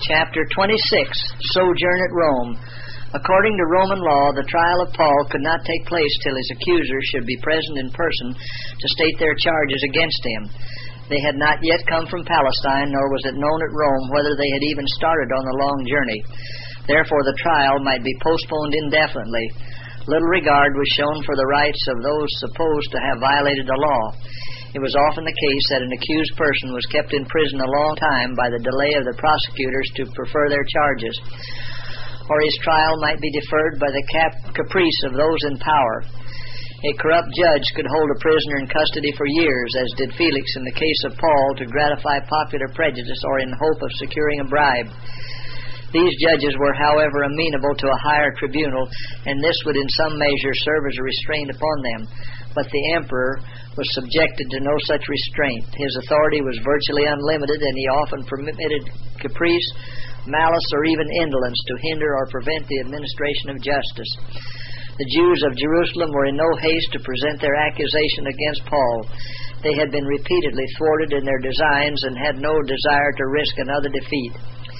Chapter 26, Sojourn at Rome. According to Roman law, the trial of Paul could not take place till his accusers should be present in person to state their charges against him. They had not yet come from Palestine, nor was it known at Rome whether they had even started on the long journey. Therefore the trial might be postponed indefinitely. Little regard was shown for the rights of those supposed to have violated the law. It was often the case that an accused person was kept in prison a long time by the delay of the prosecutors to prefer their charges, or his trial might be deferred by the caprice of those in power. A corrupt judge could hold a prisoner in custody for years, as did Felix in the case of Paul, to gratify popular prejudice or in hope of securing a bribe. These judges were, however, amenable to a higher tribunal, and this would in some measure serve as a restraint upon them. But the emperor was subjected to no such restraint. His authority was virtually unlimited, and he often permitted caprice, malice, or even indolence to hinder or prevent the administration of justice. The Jews of Jerusalem were in no haste to present their accusation against Paul. They had been repeatedly thwarted in their designs and had no desire to risk another defeat.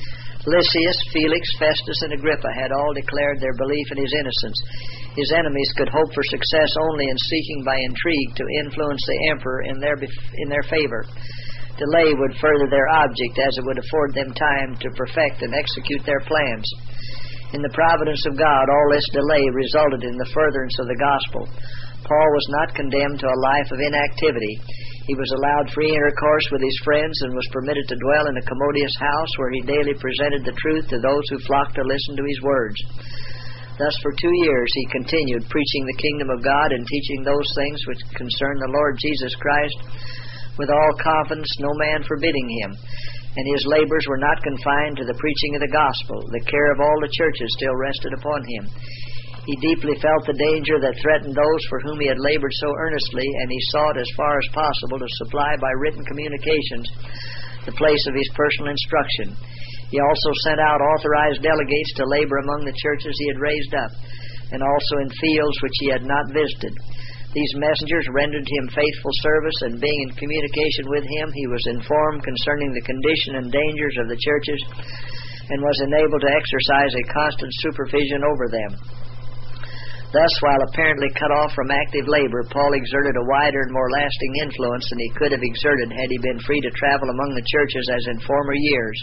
Lysias, Felix, Festus, and Agrippa had all declared their belief in his innocence. His enemies could hope for success only in seeking by intrigue to influence the emperor in their favor. Delay would further their object, as it would afford them time to perfect and execute their plans. In the providence of God, all this delay resulted in the furtherance of the gospel. Paul was not condemned to a life of inactivity. He was allowed free intercourse with his friends and was permitted to dwell in a commodious house where he daily presented the truth to those who flocked to listen to his words. Thus for 2 years he continued preaching the kingdom of God and teaching those things which concern the Lord Jesus Christ, with all confidence, no man forbidding him. And his labors were not confined to the preaching of the gospel. The care of all the churches still rested upon him. He deeply felt the danger that threatened those for whom he had labored so earnestly, and he sought as far as possible to supply by written communications the place of his personal instruction. He also sent out authorized delegates to labor among the churches he had raised up, and also in fields which he had not visited. These messengers rendered him faithful service, and being in communication with him, he was informed concerning the condition and dangers of the churches, and was enabled to exercise a constant supervision over them. Thus, while apparently cut off from active labor, Paul exerted a wider and more lasting influence than he could have exerted had he been free to travel among the churches as in former years.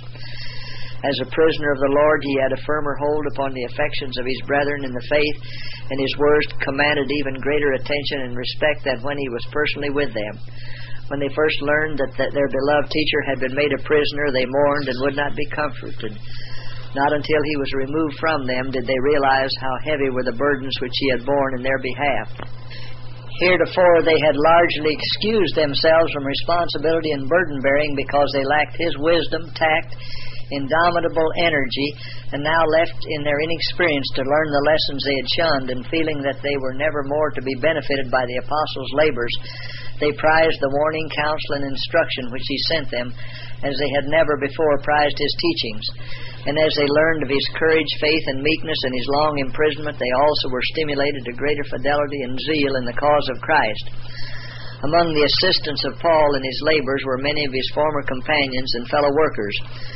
As a prisoner of the Lord, he had a firmer hold upon the affections of his brethren in the faith, and his words commanded even greater attention and respect than when he was personally with them. When they first learned that their beloved teacher had been made a prisoner, they mourned and would not be comforted. Not until he was removed from them did they realize how heavy were the burdens which he had borne in their behalf. Heretofore they had largely excused themselves from responsibility and burden-bearing because they lacked his wisdom, tact, indomitable energy, and now left in their inexperience to learn the lessons they had shunned, and feeling that they were never more to be benefited by the apostles' labors, they prized the warning, counsel, and instruction which he sent them, as they had never before prized his teachings. And as they learned of his courage, faith, and meekness in his long imprisonment, they also were stimulated to greater fidelity and zeal in the cause of Christ. Among the assistants of Paul in his labors were many of his former companions and fellow workers.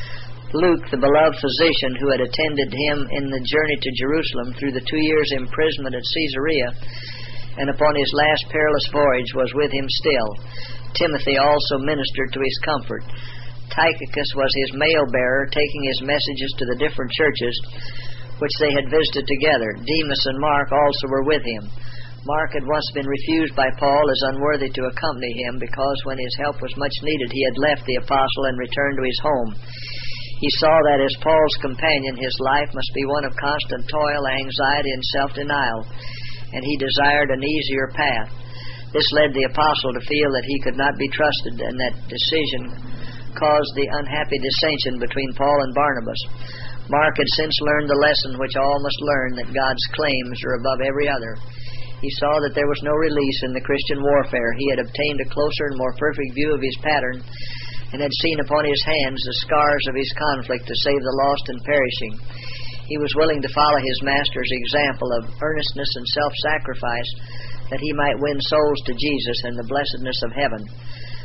Luke, the beloved physician who had attended him in the journey to Jerusalem through the 2 years' imprisonment at Caesarea, and upon his last perilous voyage, was with him still. Timothy also ministered to his comfort. Tychicus was his mail-bearer, taking his messages to the different churches which they had visited together. Demas and Mark also were with him. Mark had once been refused by Paul as unworthy to accompany him, because when his help was much needed he had left the apostle and returned to his home. He saw that as Paul's companion his life must be one of constant toil, anxiety, and self-denial, and he desired an easier path. This led the apostle to feel that he could not be trusted, and that decision caused the unhappy dissension between Paul and Barnabas. Mark had since learned the lesson which all must learn, that God's claims are above every other. He saw that there was no release in the Christian warfare. He had obtained a closer and more perfect view of his pattern, and had seen upon his hands the scars of his conflict to save the lost and perishing. He was willing to follow his master's example of earnestness and self-sacrifice, that he might win souls to Jesus and the blessedness of heaven.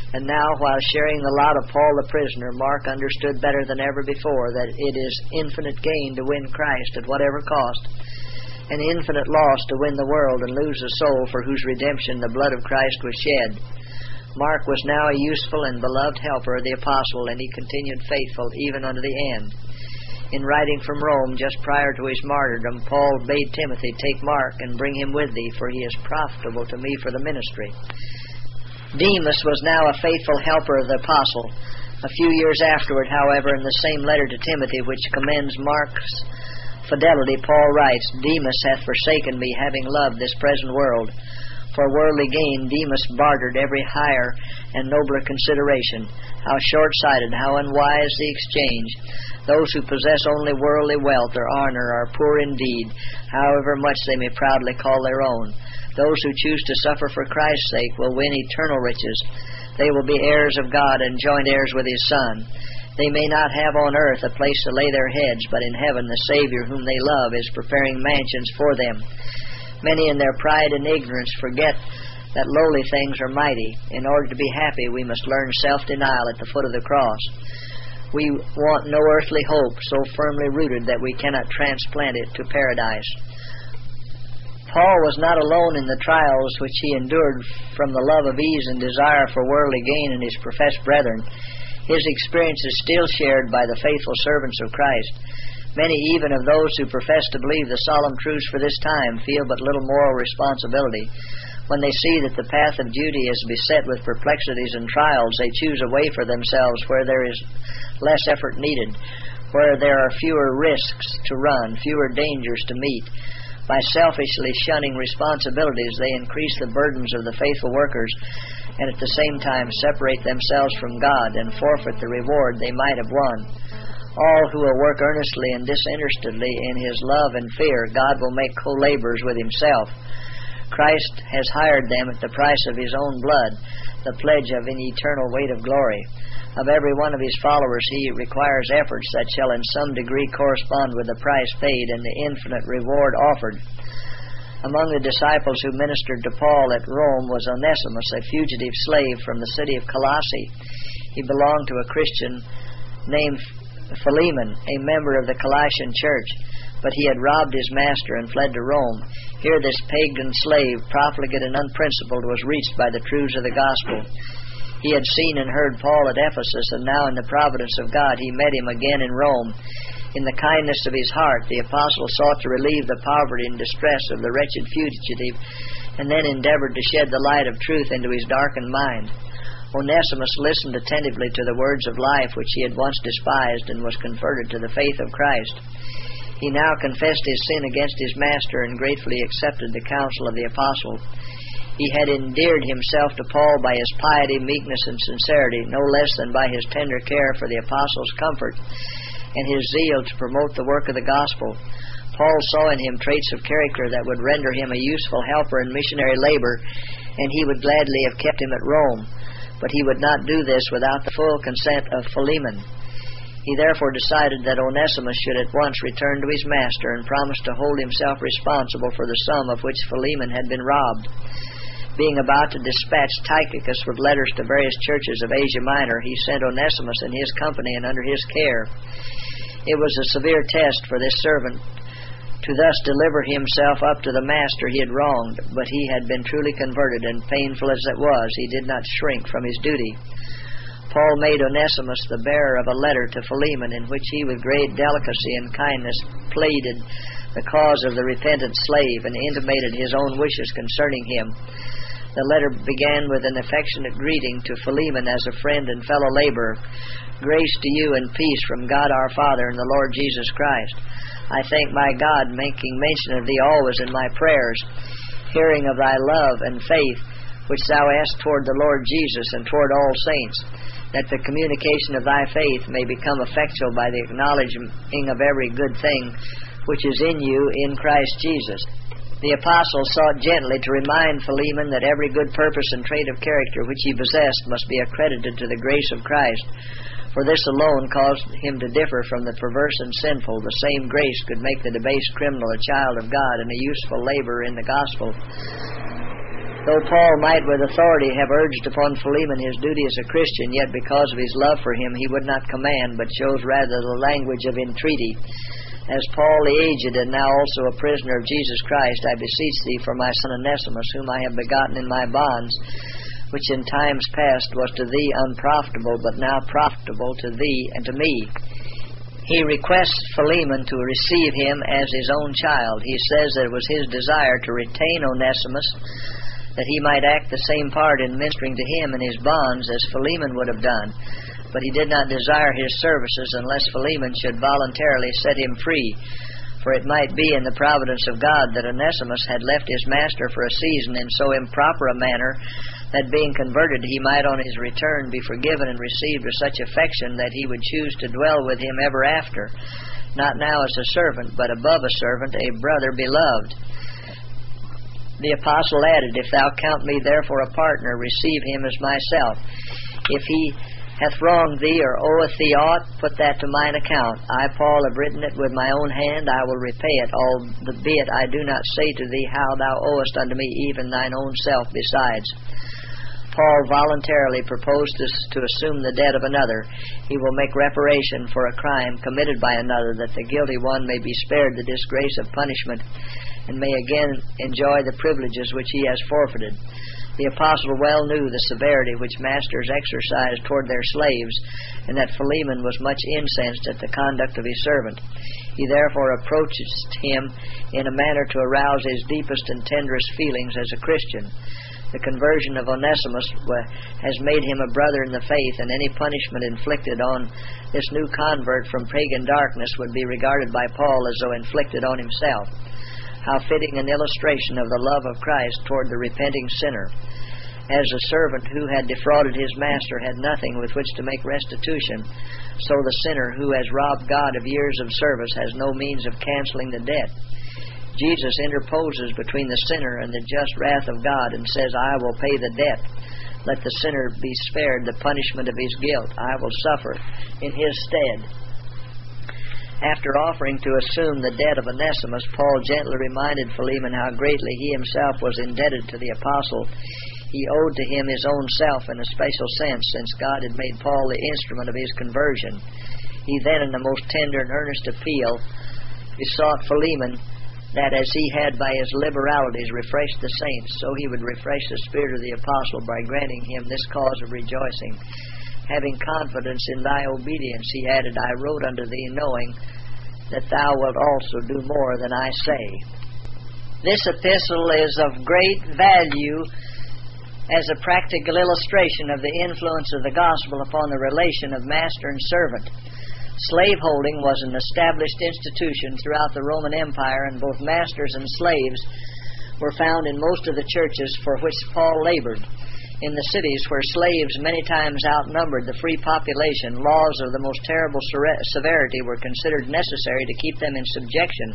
And now, while sharing the lot of Paul the prisoner, Mark understood better than ever before that it is infinite gain to win Christ at whatever cost, and infinite loss to win the world and lose the soul for whose redemption the blood of Christ was shed. Mark was now a useful and beloved helper of the apostle, and he continued faithful even unto the end. In writing from Rome just prior to his martyrdom, Paul bade Timothy, "Take Mark and bring him with thee, for he is profitable to me for the ministry." Demas was now a faithful helper of the apostle. A few years afterward, however, in the same letter to Timothy, which commends Mark's fidelity, Paul writes, "Demas hath forsaken me, having loved this present world. For worldly gain Demas bartered every higher and nobler consideration. How short-sighted, how unwise the exchange! Those who possess only worldly wealth or honor are poor indeed, however much they may proudly call their own. Those who choose to suffer for Christ's sake will win eternal riches. They will be heirs of God and joint heirs with His Son. They may not have on earth a place to lay their heads, but in heaven the Savior whom they love is preparing mansions for them. Many in their pride and ignorance forget that lowly things are mighty. In order to be happy, we must learn self-denial at the foot of the cross. We want no earthly hope so firmly rooted that we cannot transplant it to paradise." Paul was not alone in the trials which he endured from the love of ease and desire for worldly gain in his professed brethren. His experience is still shared by the faithful servants of Christ. Many even of those who profess to believe the solemn truths for this time feel but little moral responsibility. When they see that the path of duty is beset with perplexities and trials, they choose a way for themselves where there is less effort needed, where there are fewer risks to run, fewer dangers to meet. By selfishly shunning responsibilities, they increase the burdens of the faithful workers and at the same time separate themselves from God and forfeit the reward they might have won. All who will work earnestly and disinterestedly in His love and fear, God will make co-laborers with Himself. Christ has hired them at the price of His own blood, the pledge of an eternal weight of glory. Of every one of His followers He requires efforts that shall in some degree correspond with the price paid and the infinite reward offered. Among the disciples who ministered to Paul at Rome was Onesimus, a fugitive slave from the city of Colossae. He belonged to a Christian named Philemon, a member of the Colossian church, but he had robbed his master and fled to Rome. Here this pagan slave, profligate and unprincipled, was reached by the truths of the gospel. He had seen and heard Paul at Ephesus, and now in the providence of God he met him again in Rome. In the kindness of his heart, the apostle sought to relieve the poverty and distress of the wretched fugitive, and then endeavored to shed the light of truth into his darkened mind. Onesimus listened attentively to the words of life which he had once despised and was converted to the faith of Christ. He now confessed his sin against his master and gratefully accepted the counsel of the apostle. He had endeared himself to Paul by his piety, meekness, and sincerity, no less than by his tender care for the apostle's comfort and his zeal to promote the work of the gospel. Paul saw in him traits of character that would render him a useful helper in missionary labor, and he would gladly have kept him at Rome. But he would not do this without the full consent of Philemon. He therefore decided that Onesimus should at once return to his master and promised to hold himself responsible for the sum of which Philemon had been robbed. Being about to dispatch Tychicus with letters to various churches of Asia Minor, he sent Onesimus in his company and under his care. It was a severe test for this servant to thus deliver himself up to the master he had wronged, but he had been truly converted, and painful as it was, he did not shrink from his duty. Paul made Onesimus the bearer of a letter to Philemon, in which he with great delicacy and kindness pleaded the cause of the repentant slave and intimated his own wishes concerning him. The letter began with an affectionate greeting to Philemon as a friend and fellow laborer. "Grace to you and peace from God our Father and the Lord Jesus Christ. I thank my God, making mention of thee always in my prayers, hearing of thy love and faith, which thou hast toward the Lord Jesus and toward all saints, that the communication of thy faith may become effectual by the acknowledging of every good thing which is in you in Christ Jesus." The apostle sought gently to remind Philemon that every good purpose and trait of character which he possessed must be accredited to the grace of Christ, for this alone caused him to differ from the perverse and sinful. The same grace could make the debased criminal a child of God and a useful laborer in the gospel. Though Paul might with authority have urged upon Philemon his duty as a Christian, yet because of his love for him he would not command, but chose rather the language of entreaty. As Paul the aged, and now also a prisoner of Jesus Christ, I beseech thee for my son Onesimus, whom I have begotten in my bonds, which in times past was to thee unprofitable, but now profitable to thee and to me. He requests Philemon to receive him as his own child. He says that it was his desire to retain Onesimus, that he might act the same part in ministering to him in his bonds as Philemon would have done. But he did not desire his services unless Philemon should voluntarily set him free. For it might be in the providence of God that Onesimus had left his master for a season in so improper a manner that being converted he might on his return be forgiven and received with such affection that he would choose to dwell with him ever after, not now as a servant, but above a servant, a brother beloved. The apostle added, If thou count me therefore a partner, receive him as myself. If he hath wronged thee or oweth thee aught, put that to mine account. I, Paul, have written it with my own hand, I will repay it, albeit I do not say to thee how thou owest unto me even thine own self besides. Paul voluntarily proposed to assume the debt of another. He will make reparation for a crime committed by another, that the guilty one may be spared the disgrace of punishment, and may again enjoy the privileges which he has forfeited. The apostle well knew the severity which masters exercised toward their slaves, and that Philemon was much incensed at the conduct of his servant. He therefore approached him in a manner to arouse his deepest and tenderest feelings as a Christian. The conversion of Onesimus has made him a brother in the faith, and any punishment inflicted on this new convert from pagan darkness would be regarded by Paul as though inflicted on himself. How fitting an illustration of the love of Christ toward the repenting sinner. As a servant who had defrauded his master had nothing with which to make restitution, so the sinner who has robbed God of years of service has no means of canceling the debt. Jesus interposes between the sinner and the just wrath of God and says, I will pay the debt. Let the sinner be spared the punishment of his guilt. I will suffer in his stead. After offering to assume the debt of Onesimus, Paul gently reminded Philemon how greatly he himself was indebted to the apostle. He owed to him his own self in a special sense, since God had made Paul the instrument of his conversion. He then, in the most tender and earnest appeal, besought Philemon that as he had by his liberalities refreshed the saints, so he would refresh the spirit of the apostle by granting him this cause of rejoicing. Having confidence in thy obedience, he added, I wrote unto thee, knowing that thou wilt also do more than I say. This epistle is of great value as a practical illustration of the influence of the gospel upon the relation of master and servant. Slaveholding was an established institution throughout the Roman Empire, and both masters and slaves were found in most of the churches for which Paul labored. In the cities where slaves many times outnumbered the free population, laws of the most terrible severity were considered necessary to keep them in subjection.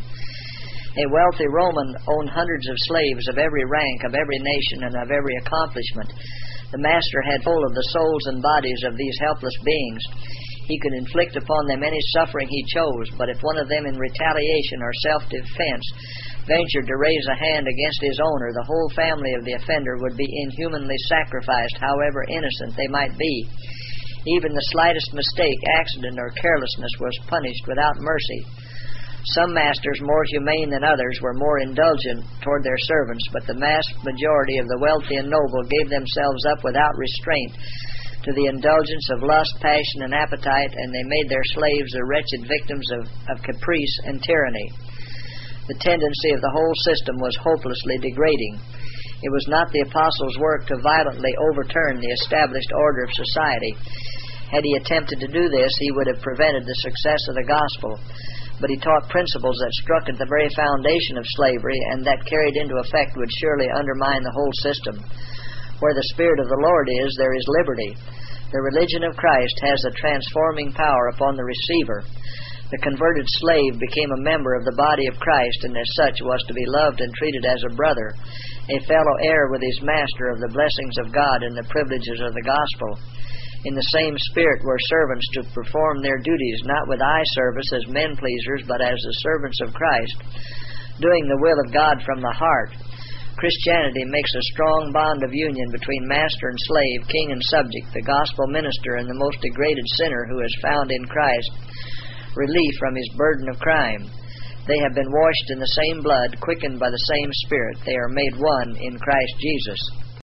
A wealthy Roman owned hundreds of slaves of every rank, of every nation, and of every accomplishment. The master had hold of the souls and bodies of these helpless beings. He could inflict upon them any suffering he chose, but if one of them in retaliation or self-defense ventured to raise a hand against his owner, the whole family of the offender would be inhumanly sacrificed, however innocent they might be. Even the slightest mistake, accident, or carelessness was punished without mercy. Some masters, more humane than others, were more indulgent toward their servants, but the vast majority of the wealthy and noble gave themselves up without restraint to the indulgence of lust, passion, and appetite, and they made their slaves the wretched victims of caprice and tyranny. The tendency of the whole system was hopelessly degrading. It was not the apostle's work to violently overturn the established order of society. Had he attempted to do this, he would have prevented the success of the gospel. But he taught principles that struck at the very foundation of slavery, and that carried into effect would surely undermine the whole system. Where the Spirit of the Lord is, there is liberty. The religion of Christ has a transforming power upon the receiver. The converted slave became a member of the body of Christ, and as such was to be loved and treated as a brother, a fellow heir with his master of the blessings of God and the privileges of the gospel. In the same spirit were servants to perform their duties, not with eye service as men-pleasers, but as the servants of Christ, doing the will of God from the heart. Christianity makes a strong bond of union between master and slave, king and subject, the gospel minister and the most degraded sinner who has found in Christ relief from his burden of crime. They have been washed in the same blood, quickened by the same Spirit. They are made one in Christ Jesus.